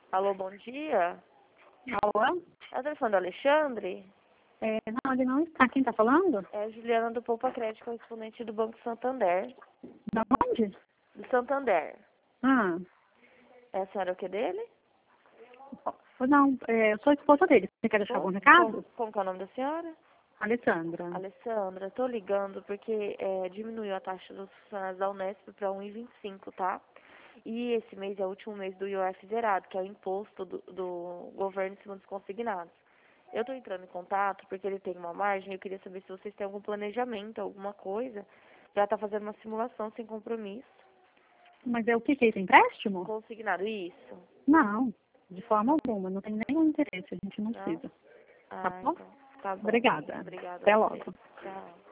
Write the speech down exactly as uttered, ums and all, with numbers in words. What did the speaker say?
Alô, bom dia. Alô? É o telefone do Alexandre? É, não, ele não está. Quem está falando? É a Juliana do Poupa Crédito, correspondente do Banco Santander. Da onde? Do Santander. Ah, É a senhora o que dele? não, é, eu sou a esposa dele. Você quer deixar algum Como, recado? como que é o nome da senhora? Alessandra. Alessandra, tô ligando porque é, diminuiu a taxa dos funcionários da Unesp para um vírgula vinte e cinco, tá? E esse mês é o último mês do I O F zerado, que é o imposto do, do governo em cima dos consignados. Eu tô entrando em contato porque ele tem uma margem e eu queria saber se vocês têm algum planejamento, alguma coisa, pra estar fazendo uma simulação sem compromisso. Mas é o que que é esse empréstimo? Consignado, isso? Não, de forma alguma. Não tem nenhum interesse. A gente não Não? precisa. Tá Ah, bom? então. Tá bom. Obrigada. Obrigada Até a logo. você. Tchau.